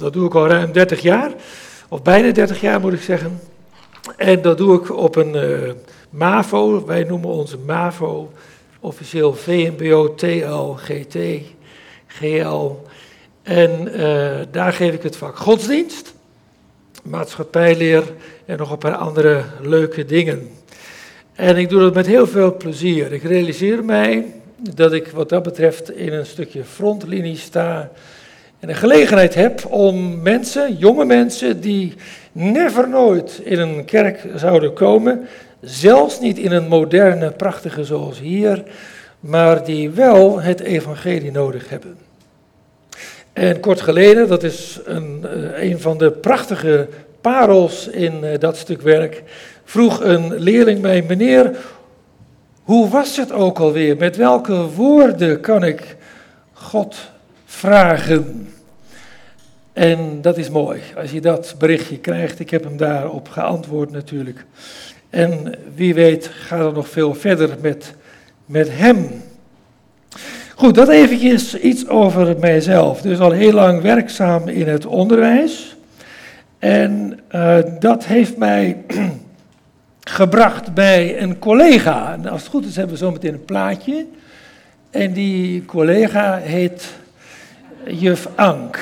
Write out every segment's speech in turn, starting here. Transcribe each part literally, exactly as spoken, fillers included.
Dat doe ik al ruim dertig jaar, of bijna dertig jaar moet ik zeggen. En dat doe ik op een uh, MAVO, wij noemen onze MAVO, officieel V M B O, T L, G T, G L. En uh, daar geef ik het vak godsdienst, maatschappijleer en nog een paar andere leuke dingen. En ik doe dat met heel veel plezier. Ik realiseer mij dat ik wat dat betreft in een stukje frontlinie sta en een gelegenheid heb om mensen, jonge mensen, die never nooit in een kerk zouden komen, zelfs niet in een moderne, prachtige zoals hier, maar die wel het evangelie nodig hebben. En kort geleden, dat is een, een van de prachtige parels in dat stuk werk, vroeg een leerling mij: meneer, hoe was het ook alweer? Met welke woorden kan ik God vragen? En dat is mooi, als je dat berichtje krijgt. Ik heb hem daarop geantwoord natuurlijk. En wie weet gaat er nog veel verder met, met hem. Goed, dat eventjes iets over mijzelf. Dus al heel lang werkzaam in het onderwijs. En uh, dat heeft mij gebracht bij een collega. En als het goed is hebben we zo meteen een plaatje. En die collega heet juf Ank.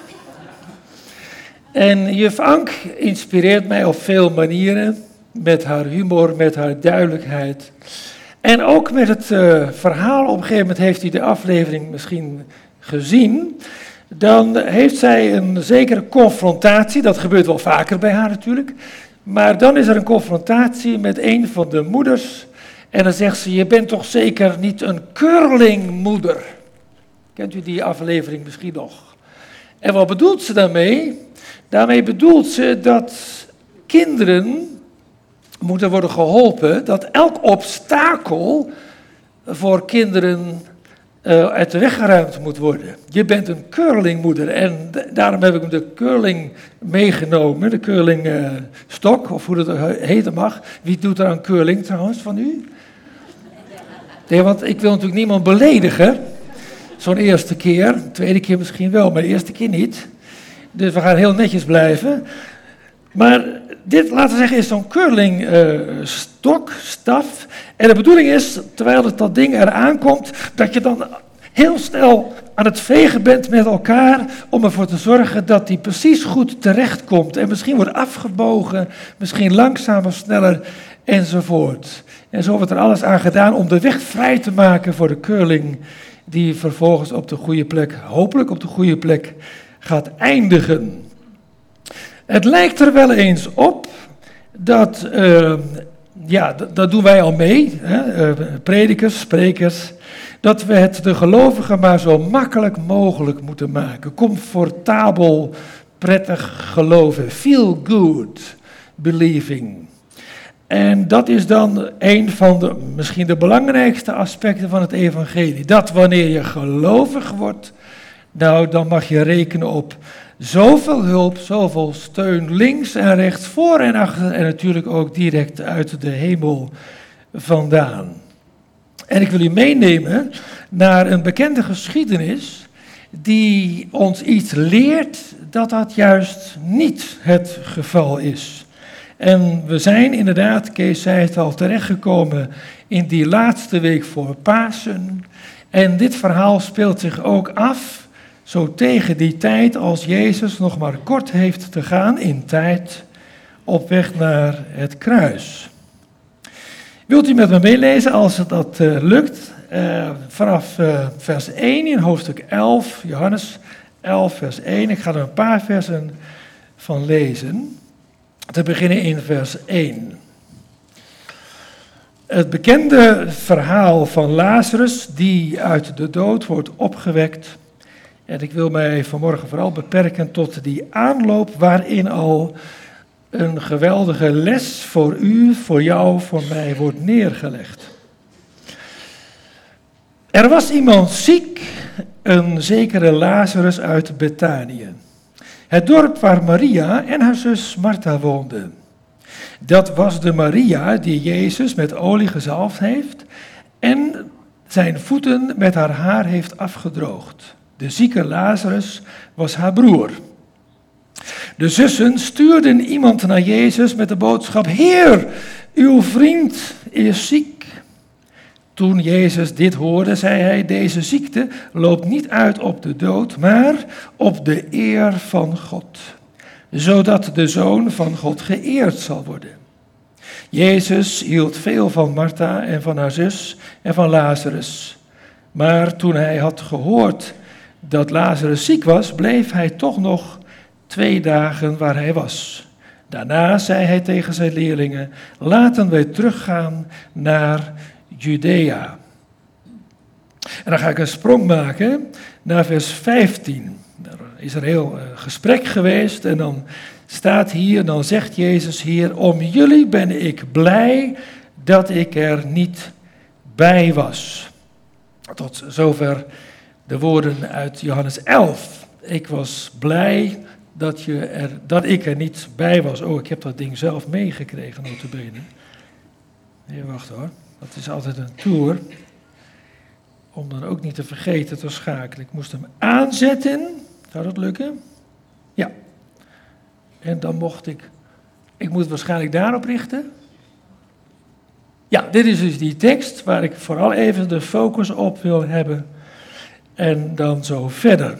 En juf Ank inspireert mij op veel manieren. Met haar humor, met haar duidelijkheid. En ook met het uh, verhaal, op een gegeven moment heeft u de aflevering misschien gezien. Dan heeft zij een zekere confrontatie, dat gebeurt wel vaker bij haar natuurlijk. Maar dan is er een confrontatie met een van de moeders. En dan zegt ze: je bent toch zeker niet een curlingmoeder? Kent u die aflevering misschien nog? En wat bedoelt ze daarmee? Daarmee bedoelt ze dat kinderen moeten worden geholpen, dat elk obstakel voor kinderen uh, uit de weg geruimd moet worden. Je bent een curlingmoeder en d- daarom heb ik hem de curling meegenomen, de curlingstok, uh, of hoe dat heten mag. Wie doet er aan curling trouwens van u? Nee, want ik wil natuurlijk niemand beledigen, zo'n eerste keer, tweede keer misschien wel, maar de eerste keer niet. Dus we gaan heel netjes blijven. Maar dit, laten we zeggen, is zo'n curlingstok, uh, staf. En de bedoeling is, terwijl het dat ding eraan komt, dat je dan heel snel aan het vegen bent met elkaar om ervoor te zorgen dat die precies goed terechtkomt. En misschien wordt afgebogen, misschien langzamer, sneller, enzovoort. En zo wordt er alles aan gedaan om de weg vrij te maken voor de curling, die vervolgens op de goede plek, hopelijk op de goede plek, gaat eindigen. Het lijkt er wel eens op dat, uh, ja, d- dat doen wij al mee, hè, uh, predikers, sprekers, dat we het de gelovigen maar zo makkelijk mogelijk moeten maken. Comfortabel, prettig geloven, feel good believing. En dat is dan een van de, misschien de belangrijkste aspecten van het evangelie. Dat wanneer je gelovig wordt, nou dan mag je rekenen op zoveel hulp, zoveel steun, links en rechts, voor en achter en natuurlijk ook direct uit de hemel vandaan. En ik wil u meenemen naar een bekende geschiedenis die ons iets leert dat dat juist niet het geval is. En we zijn inderdaad, Kees zei het al, terechtgekomen in die laatste week voor Pasen. En dit verhaal speelt zich ook af zo tegen die tijd als Jezus nog maar kort heeft te gaan in tijd op weg naar het kruis. Wilt u met me meelezen als het dat uh, lukt? Uh, vanaf uh, vers één in hoofdstuk elf, Johannes elf vers één. Ik ga er een paar versen van lezen. Te beginnen in vers één. Het bekende verhaal van Lazarus die uit de dood wordt opgewekt. En ik wil mij vanmorgen vooral beperken tot die aanloop waarin al een geweldige les voor u, voor jou, voor mij wordt neergelegd. Er was iemand ziek, een zekere Lazarus uit Betanië. Het dorp waar Maria en haar zus Martha woonden. Dat was de Maria die Jezus met olie gezalfd heeft en zijn voeten met haar haar heeft afgedroogd. De zieke Lazarus was haar broer. De zussen stuurden iemand naar Jezus met de boodschap: Heer, uw vriend is ziek. Toen Jezus dit hoorde, zei hij: deze ziekte loopt niet uit op de dood, maar op de eer van God, zodat de Zoon van God geëerd zal worden. Jezus hield veel van Martha en van haar zus en van Lazarus. Maar toen hij had gehoord dat Lazarus ziek was, bleef hij toch nog twee dagen waar hij was. Daarna zei hij tegen zijn leerlingen: laten wij teruggaan naar Judea. En dan ga ik een sprong maken naar vers vijftien. Daar is er heel uh, gesprek geweest en dan staat hier, dan zegt Jezus hier: om jullie ben ik blij dat ik er niet bij was. Tot zover de woorden uit Johannes elf. Ik was blij dat, je er, dat ik er niet bij was. Oh, ik heb dat ding zelf meegekregen, notabene. Nee, wacht hoor. Dat is altijd een tour. Om dan ook niet te vergeten te schakelen. Ik moest hem aanzetten. Zou dat lukken? Ja. En dan mocht ik... Ik moet het waarschijnlijk daarop richten. Ja, dit is dus die tekst waar ik vooral even de focus op wil hebben. En dan zo verder.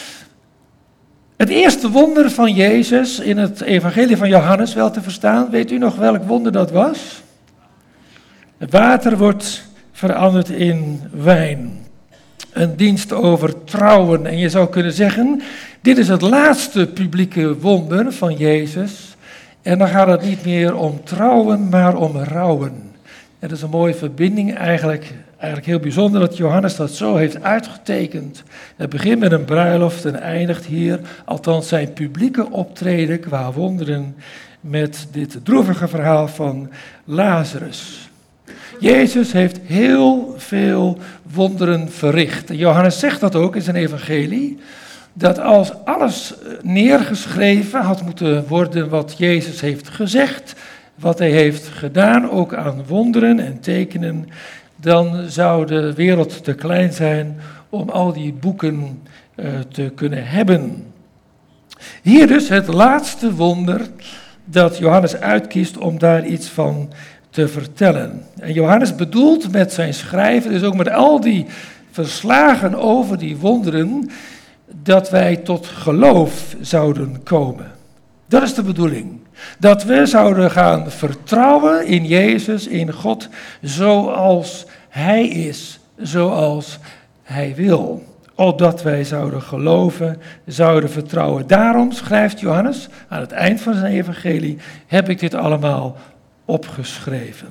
Het eerste wonder van Jezus in het evangelie van Johannes wel te verstaan. Weet u nog welk wonder dat was? Het water wordt veranderd in wijn. Een dienst over trouwen. En je zou kunnen zeggen, dit is het laatste publieke wonder van Jezus. En dan gaat het niet meer om trouwen, maar om rouwen. En dat is een mooie verbinding, eigenlijk, eigenlijk heel bijzonder dat Johannes dat zo heeft uitgetekend. Het begint met een bruiloft en eindigt hier, althans zijn publieke optreden qua wonderen, met dit droevige verhaal van Lazarus. Jezus heeft heel veel wonderen verricht. En Johannes zegt dat ook in zijn evangelie, dat als alles neergeschreven had moeten worden wat Jezus heeft gezegd, wat hij heeft gedaan, ook aan wonderen en tekenen, dan zou de wereld te klein zijn om al die boeken uh, te kunnen hebben. Hier dus het laatste wonder dat Johannes uitkiest om daar iets van te vertellen. En Johannes bedoelt met zijn schrijven, dus ook met al die verslagen over die wonderen, dat wij tot geloof zouden komen. Dat is de bedoeling. Dat we zouden gaan vertrouwen in Jezus, in God, zoals Hij is, zoals Hij wil. Opdat wij zouden geloven, zouden vertrouwen. Daarom schrijft Johannes aan het eind van zijn evangelie, heb ik dit allemaal opgeschreven.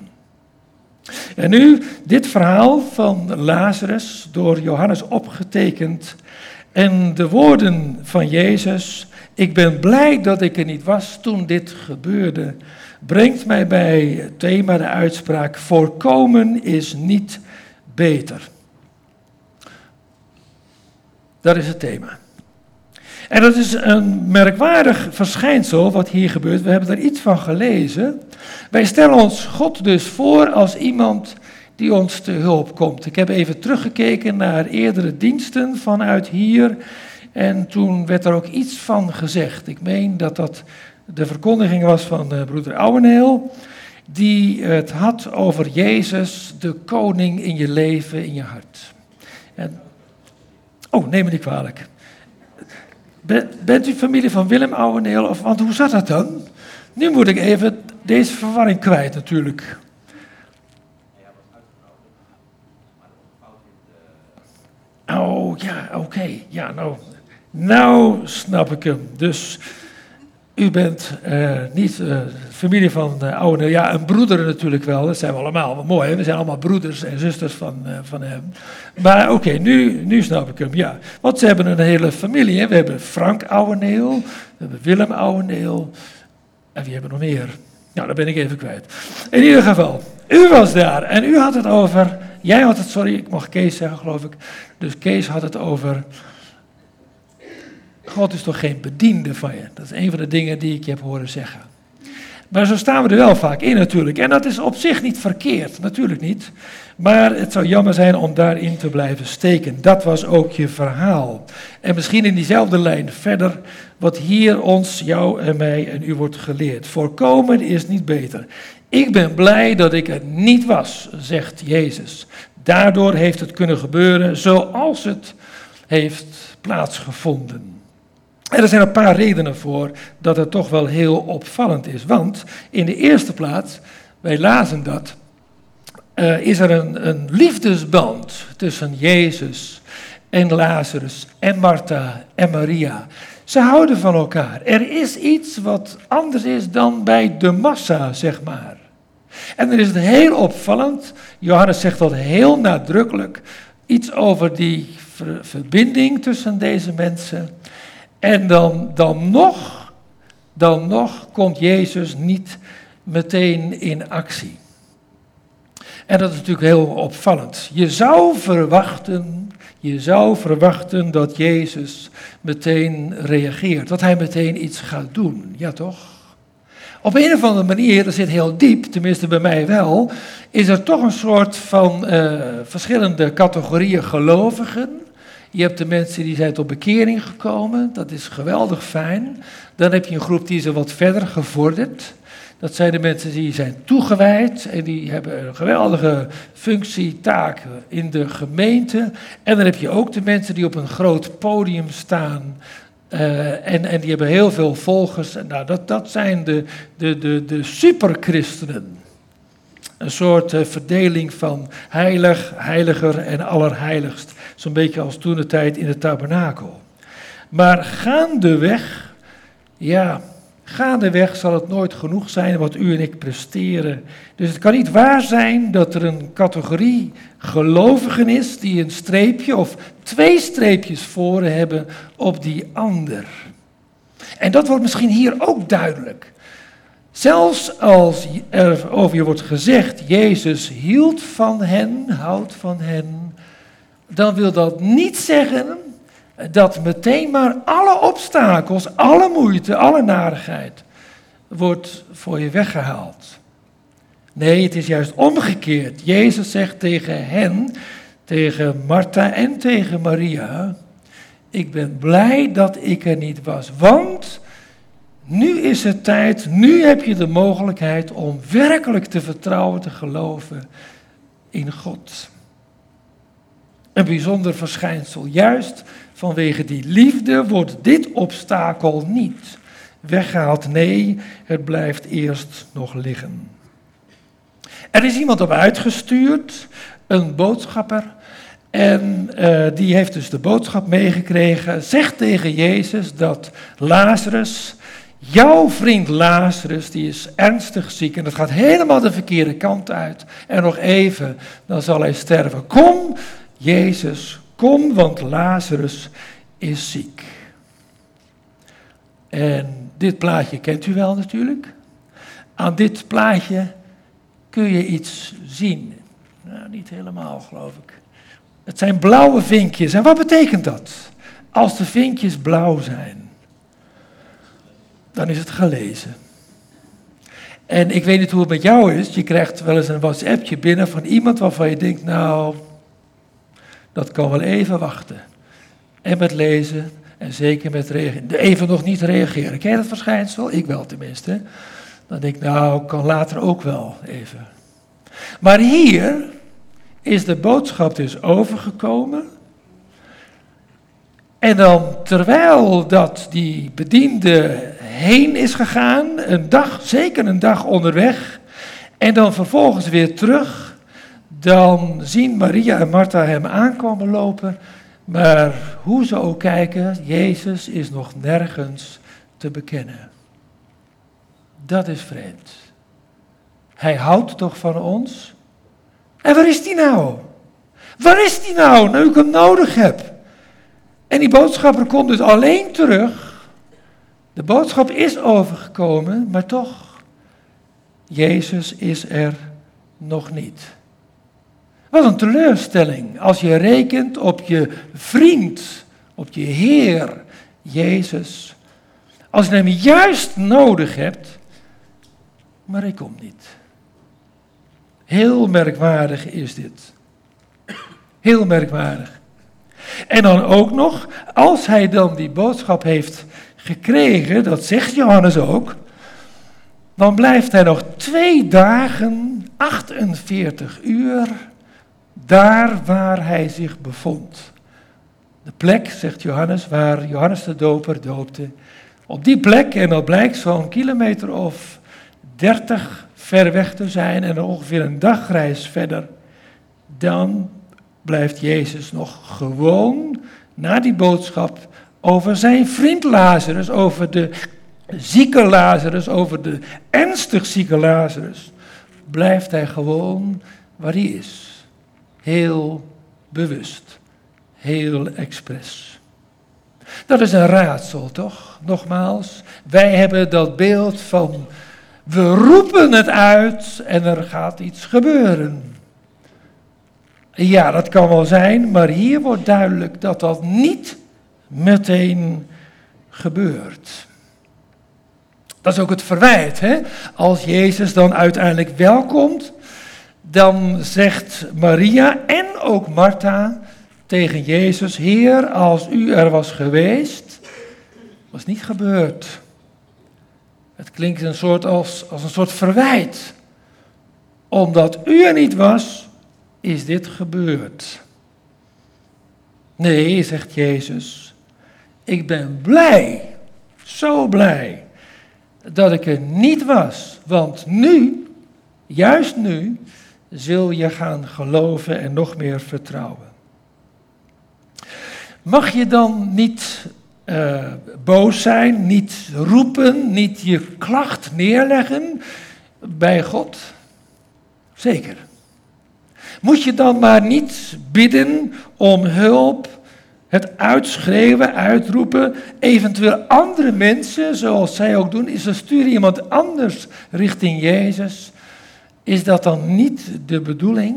En nu dit verhaal van Lazarus, door Johannes opgetekend, en de woorden van Jezus: ik ben blij dat ik er niet was toen dit gebeurde, brengt mij bij het thema, de uitspraak: voorkomen is niet beter. Dat is het thema. En dat is een merkwaardig verschijnsel wat hier gebeurt. We hebben er iets van gelezen. Wij stellen ons God dus voor als iemand die ons te hulp komt. Ik heb even teruggekeken naar eerdere diensten vanuit hier. En toen werd er ook iets van gezegd. Ik meen dat dat de verkondiging was van uh, broeder Ouweneel, die het had over Jezus, de koning in je leven, in je hart. En, oh, neem me niet kwalijk. Ben, bent u familie van Willem Ouweneel? Of, want hoe zat dat dan? Nu moet ik even deze verwarring kwijt natuurlijk. Oh, ja, oké. Okay. Ja, nou, nou snap ik hem. Dus u bent uh, niet uh, familie van uh, Ouweneel. Ja, een broeder natuurlijk wel. Dat zijn we allemaal. Wel mooi, hè? We zijn allemaal broeders en zusters van, uh, van hem. Maar oké, okay, nu, nu snap ik hem, ja. Want ze hebben een hele familie, hè? We hebben Frank Ouweneel, we hebben Willem Ouweneel. En wie hebben we nog meer? Nou, dat ben ik even kwijt. In ieder geval, u was daar en u had het over... Jij had het, sorry, ik mag Kees zeggen, geloof ik. Dus Kees had het over... God is toch geen bediende van je? Dat is een van de dingen die ik je heb horen zeggen. Maar zo staan we er wel vaak in natuurlijk. En dat is op zich niet verkeerd, natuurlijk niet. Maar het zou jammer zijn om daarin te blijven steken. Dat was ook je verhaal. En misschien in diezelfde lijn verder, wat hier ons, jou en mij en u wordt geleerd. Voorkomen is niet beter. Ik ben blij dat ik er niet was, zegt Jezus. Daardoor heeft het kunnen gebeuren zoals het heeft plaatsgevonden. En er zijn een paar redenen voor dat het toch wel heel opvallend is. Want in de eerste plaats, wij lazen dat, uh, is er een, een liefdesband tussen Jezus en Lazarus en Martha en Maria. Ze houden van elkaar. Er is iets wat anders is dan bij de massa, zeg maar. En dan is het heel opvallend, Johannes zegt dat heel nadrukkelijk, iets over die ver- verbinding tussen deze mensen. En dan, dan, nog, dan nog komt Jezus niet meteen in actie. En dat is natuurlijk heel opvallend. Je zou verwachten, je zou verwachten dat Jezus meteen reageert, dat hij meteen iets gaat doen, ja toch? Op een of andere manier, dat zit heel diep, tenminste bij mij wel, is er toch een soort van uh, verschillende categorieën gelovigen. Je hebt de mensen die zijn tot bekering gekomen, dat is geweldig fijn. Dan heb je een groep die is wat verder gevorderd. Dat zijn de mensen die zijn toegewijd en die hebben een geweldige functie, taak in de gemeente. En dan heb je ook de mensen die op een groot podium staan. Uh, en, en die hebben heel veel volgers. Nou, dat, dat zijn de, de, de, de superchristenen. Een soort uh, verdeling van heilig, heiliger en allerheiligst. Zo'n beetje als toen de tijd in de tabernakel. Maar gaandeweg, ja, gaandeweg zal het nooit genoeg zijn wat u en ik presteren. Dus het kan niet waar zijn dat er een categorie gelovigen is die een streepje of twee streepjes voor hebben op die ander. En dat wordt misschien hier ook duidelijk. Zelfs als er over je wordt gezegd, Jezus hield van hen, houdt van hen, dan wil dat niet zeggen dat meteen maar alle obstakels, alle moeite, alle narigheid wordt voor je weggehaald. Nee, het is juist omgekeerd. Jezus zegt tegen hen, tegen Martha en tegen Maria, ik ben blij dat ik er niet was, want nu is het tijd, nu heb je de mogelijkheid om werkelijk te vertrouwen, te geloven in God. Een bijzonder verschijnsel. Juist vanwege die liefde wordt dit obstakel niet weggehaald. Nee, het blijft eerst nog liggen. Er is iemand op uitgestuurd, een boodschapper. En uh, die heeft dus de boodschap meegekregen. Zegt tegen Jezus dat Lazarus, jouw vriend Lazarus, die is ernstig ziek. En dat gaat helemaal de verkeerde kant uit. En nog even, dan zal hij sterven. Kom, Jezus, kom, want Lazarus is ziek. En dit plaatje kent u wel natuurlijk. Aan dit plaatje kun je iets zien. Nou, niet helemaal, geloof ik. Het zijn blauwe vinkjes. En wat betekent dat? Als de vinkjes blauw zijn, dan is het gelezen. En ik weet niet hoe het met jou is. Je krijgt wel eens een WhatsAppje binnen van iemand waarvan je denkt, nou, dat kan wel even wachten. En met lezen en zeker met reageren. Even nog niet reageren. Ken je dat verschijnsel? Ik wel tenminste. Dan denk ik, nou, kan later ook wel even. Maar hier is de boodschap dus overgekomen. En dan, terwijl dat die bediende heen is gegaan, een dag, zeker een dag onderweg, en dan vervolgens weer terug, dan zien Maria en Martha hem aankomen lopen, maar hoe ze ook kijken, Jezus is nog nergens te bekennen. Dat is vreemd. Hij houdt toch van ons? En waar is die nou? Waar is die nou, nu ik hem nodig heb? En die boodschapper komt dus alleen terug. De boodschap is overgekomen, maar toch, Jezus is er nog niet. Wat een teleurstelling als je rekent op je vriend, op je Heer, Jezus. Als je hem juist nodig hebt, maar hij komt niet. Heel merkwaardig is dit. Heel merkwaardig. En dan ook nog, als hij dan die boodschap heeft gekregen, dat zegt Johannes ook, dan blijft hij nog twee dagen, achtenveertig uur, daar waar hij zich bevond. De plek, zegt Johannes, waar Johannes de Doper doopte. Op die plek, en dat blijkt zo'n kilometer of dertig ver weg te zijn en ongeveer een dagreis verder, dan blijft Jezus nog gewoon na die boodschap over zijn vriend Lazarus, over de zieke Lazarus, over de ernstig zieke Lazarus, blijft hij gewoon waar hij is. Heel bewust, heel expres. Dat is een raadsel, toch? Nogmaals, wij hebben dat beeld van we roepen het uit en er gaat iets gebeuren. Ja, dat kan wel zijn, maar hier wordt duidelijk dat dat niet meteen gebeurt. Dat is ook het verwijt, hè? Als Jezus dan uiteindelijk wel komt, dan zegt Maria en ook Martha tegen Jezus: Heer, als u er was geweest, was niet gebeurd. Het klinkt een soort als, als een soort verwijt. Omdat u er niet was, is dit gebeurd. Nee, zegt Jezus, ik ben blij, zo blij, dat ik er niet was. Want nu, juist nu, zul je gaan geloven en nog meer vertrouwen. Mag je dan niet uh, boos zijn, niet roepen, niet je klacht neerleggen bij God? Zeker. Moet je dan maar niet bidden om hulp, het uitschreeuwen, uitroepen, eventueel andere mensen, zoals zij ook doen, is er sturen iemand anders richting Jezus. Is dat dan niet de bedoeling?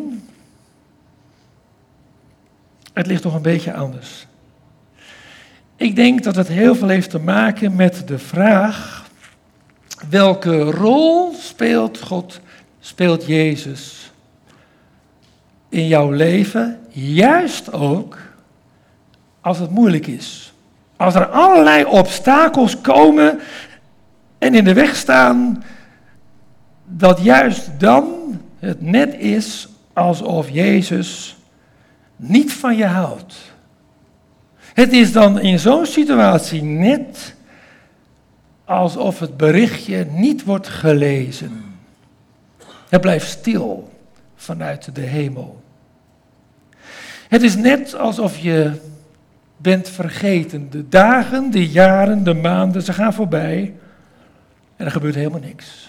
Het ligt toch een beetje anders. Ik denk dat het heel veel heeft te maken met de vraag: welke rol speelt God, speelt Jezus in jouw leven, juist ook als het moeilijk is. Als er allerlei obstakels komen en in de weg staan, dat juist dan het net is alsof Jezus niet van je houdt. Het is dan in zo'n situatie net alsof het berichtje niet wordt gelezen. Het blijft stil vanuit de hemel. Het is net alsof je bent vergeten. De dagen, de jaren, de maanden, ze gaan voorbij en er gebeurt helemaal niks.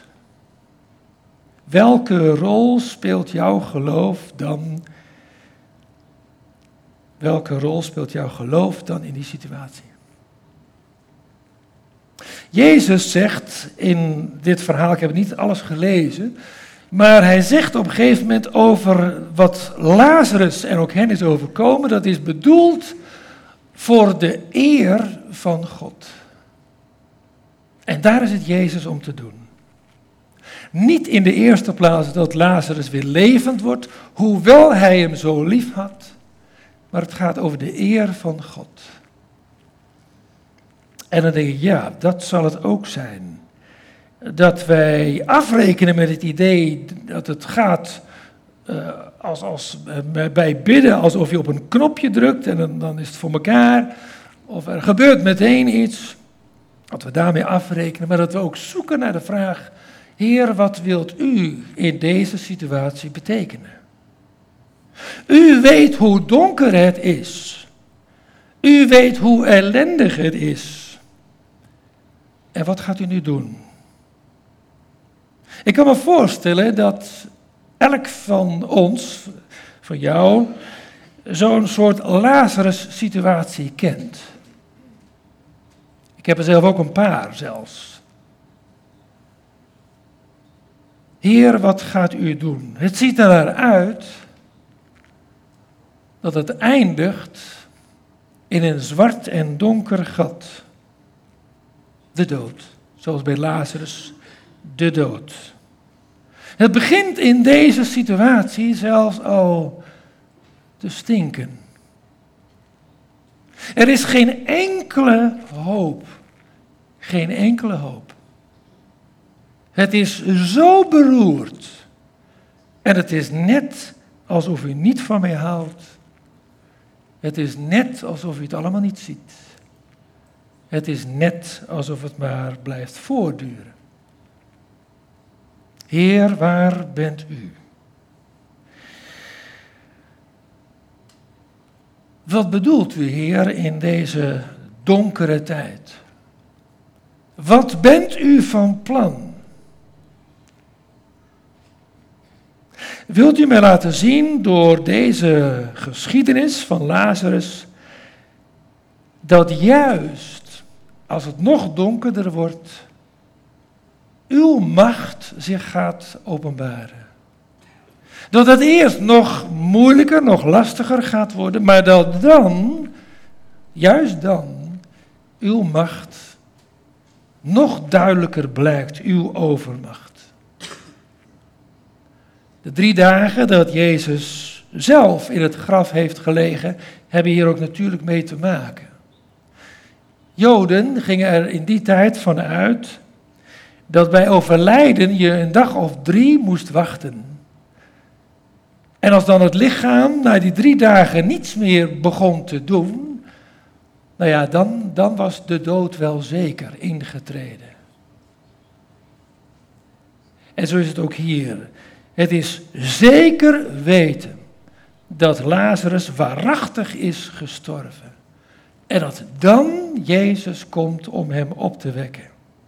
Welke rol speelt jouw geloof dan? Welke rol speelt jouw geloof dan in die situatie? Jezus zegt in dit verhaal, ik heb niet alles gelezen, maar hij zegt op een gegeven moment over wat Lazarus en ook hen is overkomen, dat is bedoeld voor de eer van God. En daar is het Jezus om te doen. Niet in de eerste plaats dat Lazarus weer levend wordt, hoewel hij hem zo lief had, maar het gaat over de eer van God. En dan denk ik, ja, dat zal het ook zijn. Dat wij afrekenen met het idee dat het gaat uh, als, als, uh, bij bidden alsof je op een knopje drukt en dan, dan is het voor elkaar. Of er gebeurt meteen iets. Dat we daarmee afrekenen, maar dat we ook zoeken naar de vraag: Heer, wat wilt u in deze situatie betekenen? U weet hoe donker het is. U weet hoe ellendig het is. En wat gaat u nu doen? Ik kan me voorstellen dat elk van ons, van jou, zo'n soort Lazarus-situatie kent. Ik heb er zelf ook een paar zelfs. Heer, wat gaat u doen? Het ziet er naar uit dat het eindigt in een zwart en donker gat. De dood, zoals bij Lazarus, de dood. Het begint in deze situatie zelfs al te stinken. Er is geen enkele hoop. Geen enkele hoop. Het is zo beroerd. En het is net alsof u niet van mij houdt. Het is net alsof u het allemaal niet ziet. Het is net alsof het maar blijft voortduren. Heer, waar bent u? Wat bedoelt u, Heer, in deze donkere tijd? Wat bent u van plan? Wilt u mij laten zien door deze geschiedenis van Lazarus, dat juist als het nog donkerder wordt, uw macht zich gaat openbaren? Dat het eerst nog moeilijker, nog lastiger gaat worden, maar dat dan, juist dan, uw macht nog duidelijker blijkt, uw overmacht. De drie dagen dat Jezus zelf in het graf heeft gelegen, hebben hier ook natuurlijk mee te maken. Joden gingen er in die tijd van uit dat bij overlijden je een dag of drie moest wachten. En als dan het lichaam na die drie dagen niets meer begon te doen, nou ja, dan, dan was de dood wel zeker ingetreden. En zo is het ook hier. Het is zeker weten dat Lazarus waarachtig is gestorven. En dat dan Jezus komt om hem op te wekken.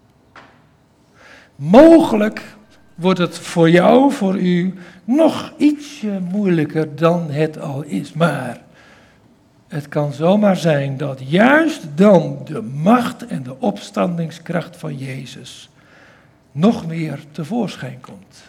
Mogelijk wordt het voor jou, voor u, nog ietsje moeilijker dan het al is. Maar het kan zomaar zijn dat juist dan de macht en de opstandingskracht van Jezus nog meer tevoorschijn komt.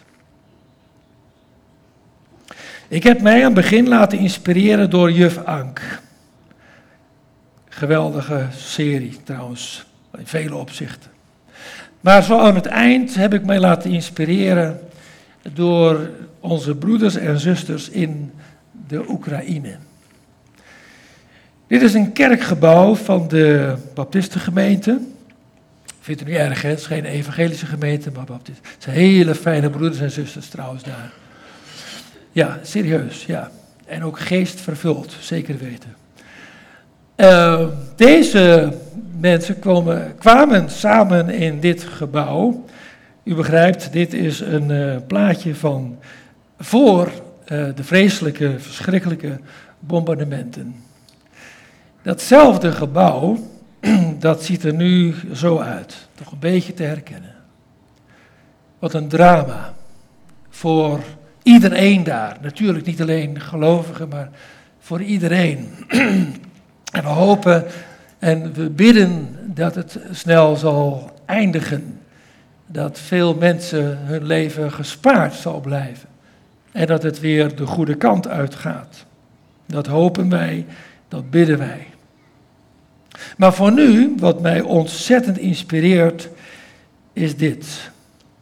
Ik heb mij aan het begin laten inspireren door juf Ank. Geweldige serie trouwens, in vele opzichten. Maar zo aan het eind heb ik mij laten inspireren door onze broeders en zusters in de Oekraïne. Dit is een kerkgebouw van de Baptistengemeente. Vindt u niet erg, hè? Het is geen evangelische gemeente, maar Baptist. Het zijn hele fijne broeders en zusters trouwens daar. Ja, serieus, ja. En ook geestvervuld, zeker weten. Uh, deze mensen komen, kwamen samen in dit gebouw. U begrijpt, dit is een uh, plaatje van voor uh, de vreselijke, verschrikkelijke bombardementen. Datzelfde gebouw, dat ziet er nu zo uit. Toch een beetje te herkennen. Wat een drama voor iedereen daar. Natuurlijk niet alleen gelovigen, maar voor iedereen. En we hopen en we bidden dat het snel zal eindigen. Dat veel mensen hun leven gespaard zal blijven. En dat het weer de goede kant uitgaat. Dat hopen wij, dat bidden wij. Maar voor nu, wat mij ontzettend inspireert, is dit.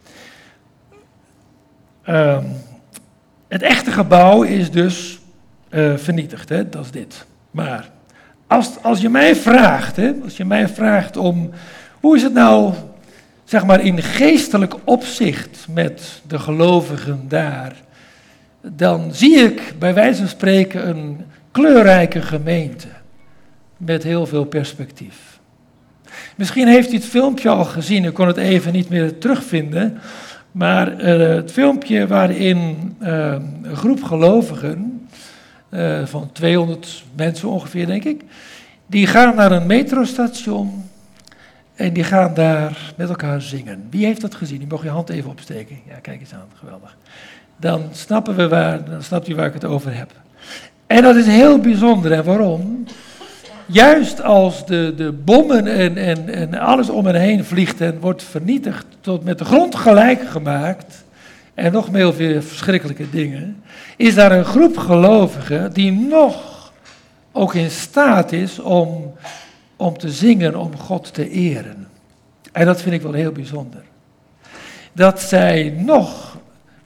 Uh, het echte gebouw is dus uh, vernietigd, hè? Dat is dit. Maar als, als je mij vraagt, hè, als je mij vraagt om, hoe is het nou, zeg maar in geestelijk opzicht met de gelovigen daar, dan zie ik bij wijze van spreken een kleurrijke gemeente met heel veel perspectief. Misschien heeft u het filmpje al gezien, u kon het even niet meer terugvinden, maar uh, het filmpje waarin uh, een groep gelovigen, uh, van tweehonderd mensen ongeveer denk ik, die gaan naar een metrostation en die gaan daar met elkaar zingen. Wie heeft dat gezien? U mag je hand even opsteken. Ja, kijk eens aan, geweldig. Dan snappen we waar, dan snapt u waar ik het over heb. En dat is heel bijzonder. En waarom? Juist als de, de bommen en, en, en alles om hen heen vliegt en wordt vernietigd, tot met de grond gelijk gemaakt, en nog heel veel verschrikkelijke dingen, is daar een groep gelovigen die nog ook in staat is om, om te zingen, om God te eren. En dat vind ik wel heel bijzonder. Dat zij nog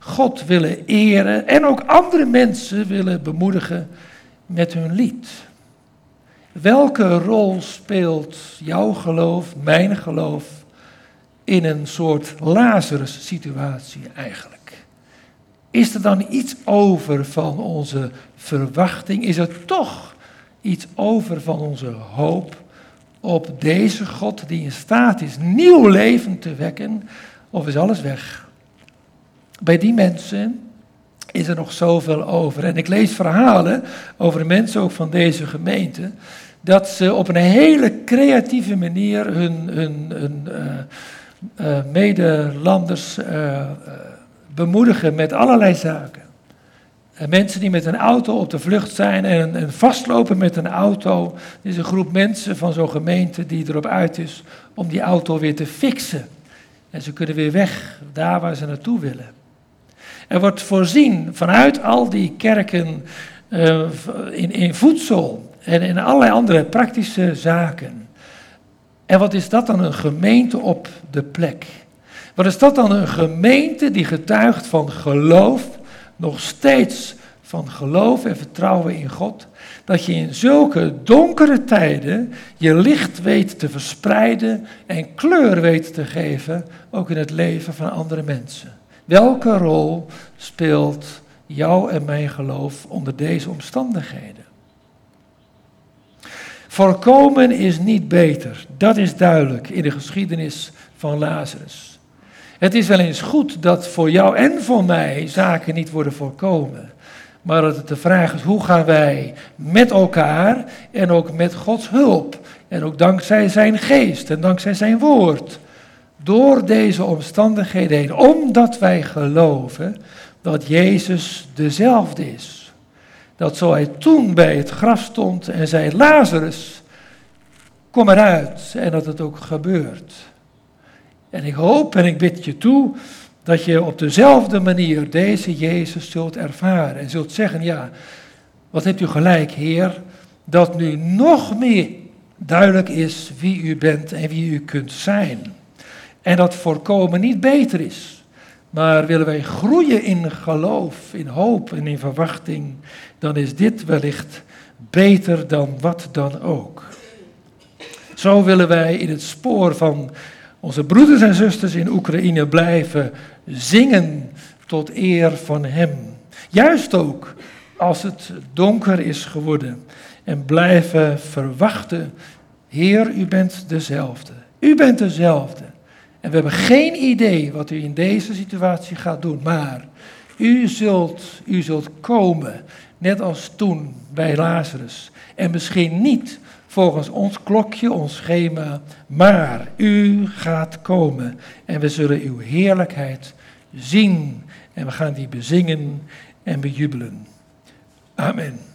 God willen eren en ook andere mensen willen bemoedigen met hun lied. Welke rol speelt jouw geloof, mijn geloof, in een soort Lazarus-situatie eigenlijk? Is er dan iets over van onze verwachting? Is er toch iets over van onze hoop op deze God die in staat is nieuw leven te wekken? Of is alles weg? Bij die mensen is er nog zoveel over. En ik lees verhalen over de mensen ook van deze gemeente, dat ze op een hele creatieve manier hun, hun, hun uh, uh, medelanders uh, uh, bemoedigen met allerlei zaken. En mensen die met een auto op de vlucht zijn en, en vastlopen met een auto. Er is een groep mensen van zo'n gemeente die erop uit is om die auto weer te fixen. En ze kunnen weer weg, daar waar ze naartoe willen. Er wordt voorzien vanuit al die kerken uh, in, in voedsel en in allerlei andere praktische zaken. En wat is dat dan, een gemeente op de plek? Wat is dat dan, een gemeente die getuigt van geloof, nog steeds van geloof en vertrouwen in God, dat je in zulke donkere tijden je licht weet te verspreiden en kleur weet te geven, ook in het leven van andere mensen. Welke rol speelt jouw en mijn geloof onder deze omstandigheden? Voorkomen is niet beter, dat is duidelijk in de geschiedenis van Lazarus. Het is wel eens goed dat voor jou en voor mij zaken niet worden voorkomen. Maar dat het de vraag is, hoe gaan wij met elkaar en ook met Gods hulp en ook dankzij zijn geest en dankzij zijn woord door deze omstandigheden heen, omdat wij geloven dat Jezus dezelfde is. Dat zo hij toen bij het graf stond en zei, Lazarus, kom eruit, en dat het ook gebeurt. En ik hoop en ik bid je toe dat je op dezelfde manier deze Jezus zult ervaren en zult zeggen, ja, wat hebt u gelijk, Heer, dat nu nog meer duidelijk is wie u bent en wie u kunt zijn. En dat voorkomen niet beter is, maar willen wij groeien in geloof, in hoop en in verwachting, dan is dit wellicht beter dan wat dan ook. Zo willen wij in het spoor van onze broeders en zusters in Oekraïne blijven zingen tot eer van Hem. Juist ook als het donker is geworden en blijven verwachten, Heer, u bent dezelfde. U bent dezelfde. En we hebben geen idee wat u in deze situatie gaat doen, maar u zult, u zult komen, net als toen bij Lazarus. En misschien niet volgens ons klokje, ons schema, maar u gaat komen en we zullen uw heerlijkheid zien en we gaan die bezingen en bejubelen. Amen.